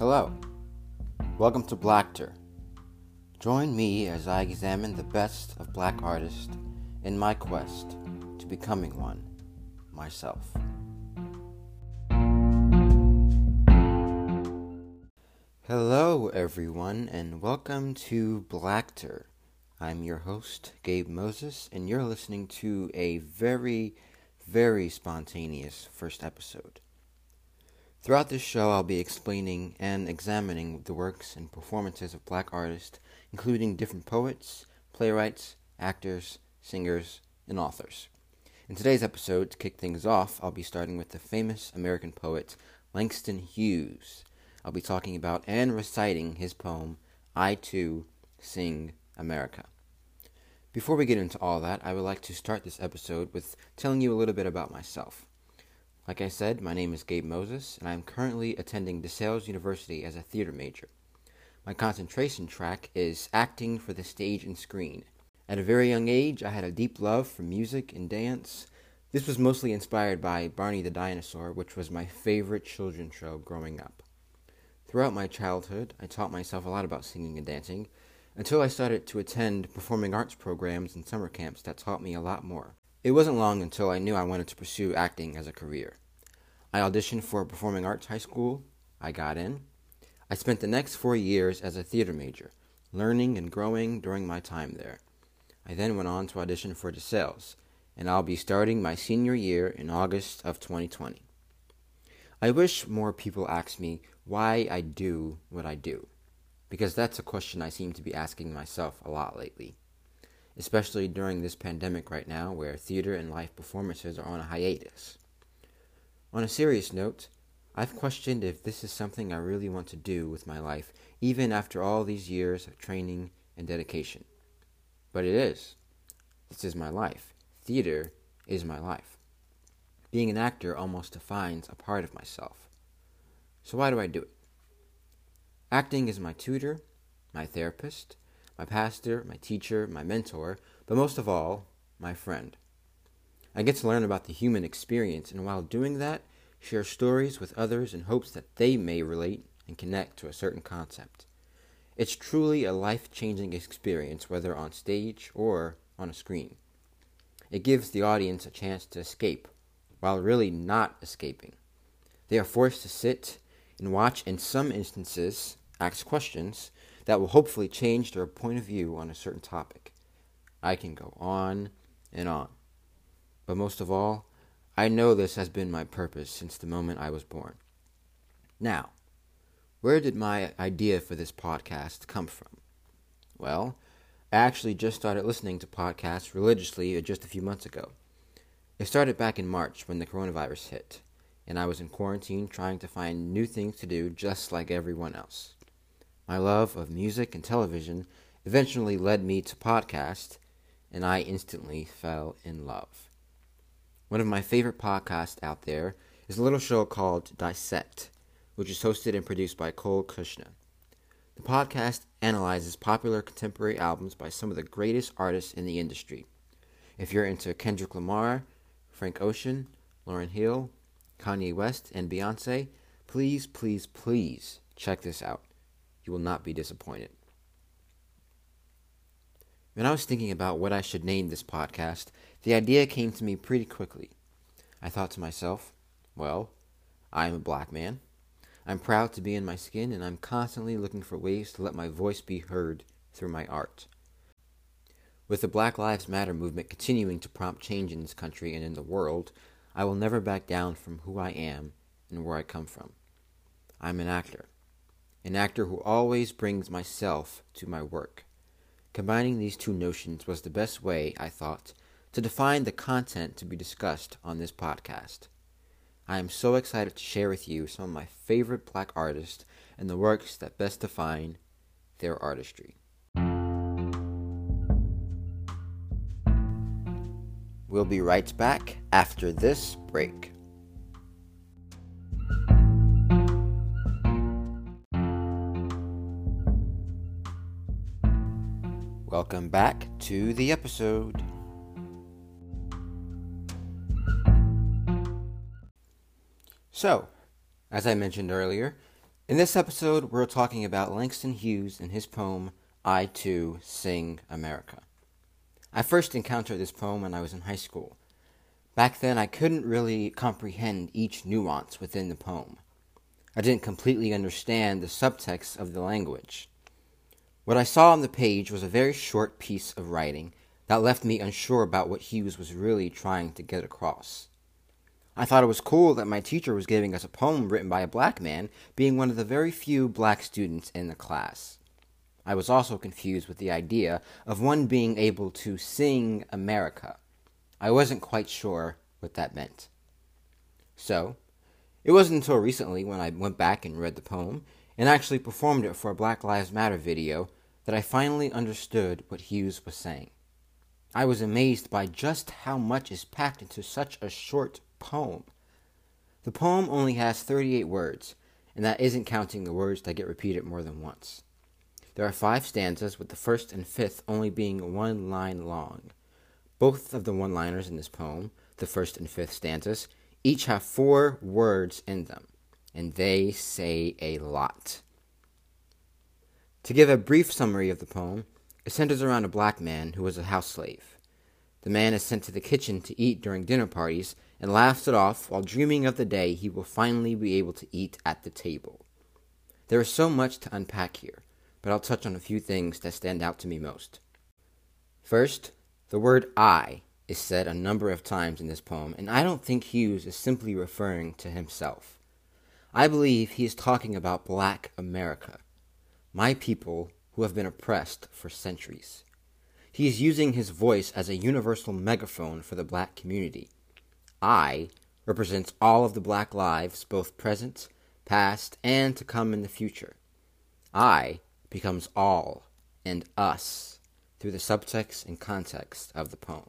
Hello, welcome to Blackter. Join me as I examine the best of black artists in my quest to becoming one myself. Hello everyone and welcome to Blackter. I'm your host, Gabe Moses, and you're listening to a very spontaneous first episode. Throughout this show, I'll be explaining and examining the works and performances of black artists, including different poets, playwrights, actors, singers, and authors. In today's episode, to kick things off, I'll be starting with the famous American poet Langston Hughes. I'll be talking about and reciting his poem, I Too Sing America. Before we get into all that, I would like to start this episode with telling you a little bit about myself. Like I said, my name is Gabe Moses, and I am currently attending DeSales University as a theater major. My concentration track is acting for the stage and screen. At a very young age, I had a deep love for music and dance. This was mostly inspired by Barney the Dinosaur, which was my favorite children's show growing up. Throughout my childhood, I taught myself a lot about singing and dancing, until I started to attend performing arts programs and summer camps that taught me a lot more. It wasn't long until I knew I wanted to pursue acting as a career. I auditioned for performing arts high school. I got in. I spent the next 4 years as a theater major, learning and growing during my time there. I then went on to audition for DeSales, and I'll be starting my senior year in August of 2020. I wish more people asked me why I do what I do, because that's a question I seem to be asking myself a lot lately, especially during this pandemic right now where theater and live performances are on a hiatus. On a serious note, I've questioned if this is something I really want to do with my life, even after all these years of training and dedication. But it is. This is my life. Theater is my life. Being an actor almost defines a part of myself. So why do I do it? Acting is my tutor, my therapist, my pastor, my teacher, my mentor, but most of all, my friend. I get to learn about the human experience, and while doing that, share stories with others in hopes that they may relate and connect to a certain concept. It's truly a life-changing experience, whether on stage or on a screen. It gives the audience a chance to escape, while really not escaping. They are forced to sit and watch, in some instances, ask questions that will hopefully change their point of view on a certain topic. I can go on and on. But most of all, I know this has been my purpose since the moment I was born. Now, where did my idea for this podcast come from? Well, I actually just started listening to podcasts religiously just a few months ago. It started back in March when the coronavirus hit, and I was in quarantine trying to find new things to do just like everyone else. My love of music and television eventually led me to podcasts, and I instantly fell in love. One of my favorite podcasts out there is a little show called Dissect, which is hosted and produced by Cole Kushner. The podcast analyzes popular contemporary albums by some of the greatest artists in the industry. If you're into Kendrick Lamar, Frank Ocean, Lauryn Hill, Kanye West, and Beyonce, please check this out. You will not be disappointed. When I was thinking about what I should name this podcast, the idea came to me pretty quickly. I thought to myself, well, I am a black man. I'm proud to be in my skin, and I'm constantly looking for ways to let my voice be heard through my art. With the Black Lives Matter movement continuing to prompt change in this country and in the world, I will never back down from who I am and where I come from. I'm an actor who always brings myself to my work. Combining these two notions was the best way, I thought, to define the content to be discussed on this podcast. I am so excited to share with you some of my favorite black artists and the works that best define their artistry. We'll be right back after this break. Welcome back to the episode. So, as I mentioned earlier, In this episode, we're talking about Langston Hughes and his poem, I Too Sing America. I first encountered this poem when I was in high school. Back then, I couldn't really comprehend each nuance within the poem. I didn't completely understand the subtext of the language. What I saw on the page was a very short piece of writing that left me unsure about what Hughes was really trying to get across. I thought it was cool that my teacher was giving us a poem written by a black man, being one of the very few black students in the class. I was also confused with the idea of one being able to sing America. I wasn't quite sure what that meant. So, it wasn't until recently when I went back and read the poem and actually performed it for a Black Lives Matter video that I finally understood what Hughes was saying. I was amazed by just how much is packed into such a short poem. The poem only has 38 words, and that isn't counting the words that get repeated more than once. There are 5 stanzas, with the first and fifth only being 1 line long. Both of the one-liners in this poem, the first and fifth stanzas, each have 4 words in them, and they say a lot. To give a brief summary of the poem, it centers around a black man who was a house slave. The man is sent to the kitchen to eat during dinner parties and laughs it off while dreaming of the day he will finally be able to eat at the table. There is so much to unpack here, but I'll touch on a few things that stand out to me most. First, the word I is said a number of times in this poem, and I don't think Hughes is simply referring to himself. I believe he is talking about Black America, my people who have been oppressed for centuries. He is using his voice as a universal megaphone for the black community. I represents all of the black lives, both present, past, and to come in the future. I becomes all and us through the subtext and context of the poem.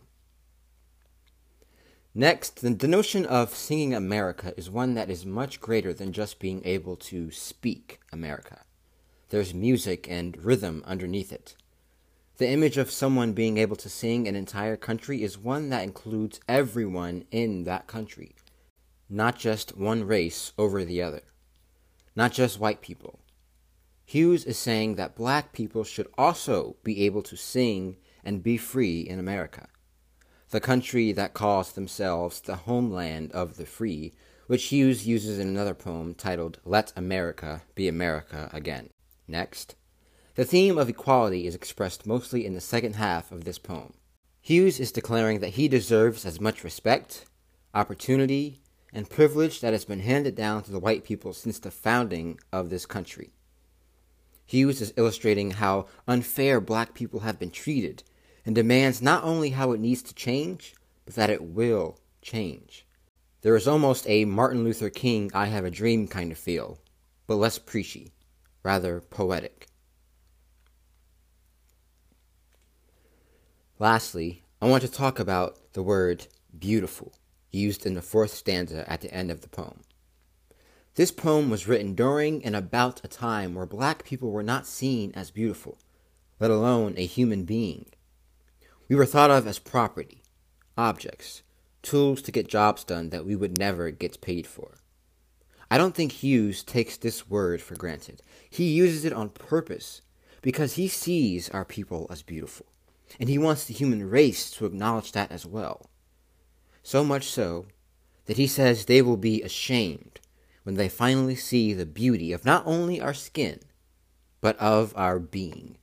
Next, the notion of singing America is one that is much greater than just being able to speak America. There's music and rhythm underneath it. The image of someone being able to sing an entire country is one that includes everyone in that country, not just one race over the other, not just white people. Hughes is saying that black people should also be able to sing and be free in America, the country that calls themselves the homeland of the free, which Hughes uses in another poem titled Let America Be America Again. Next, the theme of equality is expressed mostly in the second half of this poem. Hughes is declaring that he deserves as much respect, opportunity, and privilege that has been handed down to the white people since the founding of this country. Hughes is illustrating how unfair black people have been treated and demands not only how it needs to change, but that it will change. There is almost a Martin Luther King I Have a Dream kind of feel, but less preachy, rather poetic. Lastly, I want to talk about the word beautiful, used in the 4th stanza at the end of the poem. This poem was written during and about a time where black people were not seen as beautiful, let alone a human being. We were thought of as property, objects, tools to get jobs done that we would never get paid for. I don't think Hughes takes this word for granted. He uses it on purpose because he sees our people as beautiful, and he wants the human race to acknowledge that as well. So much so that he says they will be ashamed when they finally see the beauty of not only our skin, but of our being.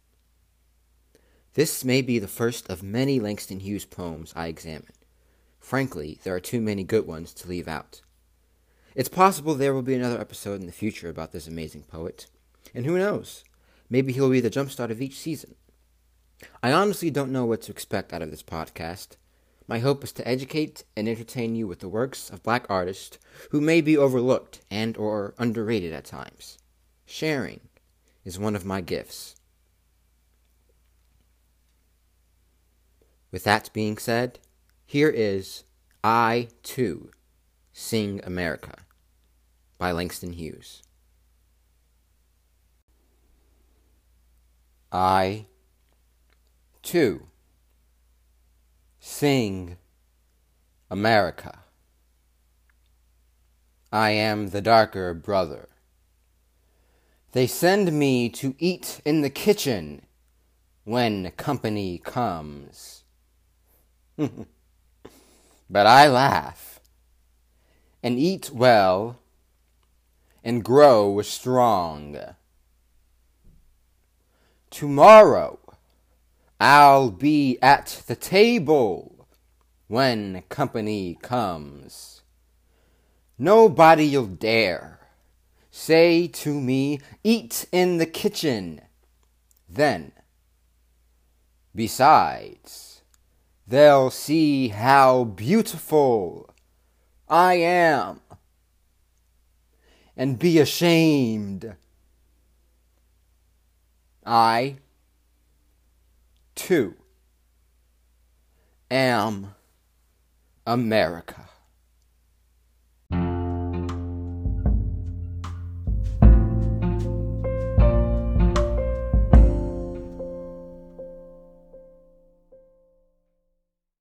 This may be the first of many Langston Hughes poems I examine. Frankly, there are too many good ones to leave out. It's possible there will be another episode in the future about this amazing poet, and who knows, maybe he'll be the jumpstart of each season. I honestly don't know what to expect out of this podcast. My hope is to educate and entertain you with the works of black artists who may be overlooked and or underrated at times. Sharing is one of my gifts. With that being said, here is I Too Sing America by Langston Hughes. I Too Sing America. I am the darker brother, They send me to eat in the kitchen when company comes. But I laugh and eat well and grow strong. Tomorrow I'll be at the table when company comes. Nobody'll dare say to me, eat in the kitchen. Then, besides, they'll see how beautiful I am and be ashamed. I, too, am America.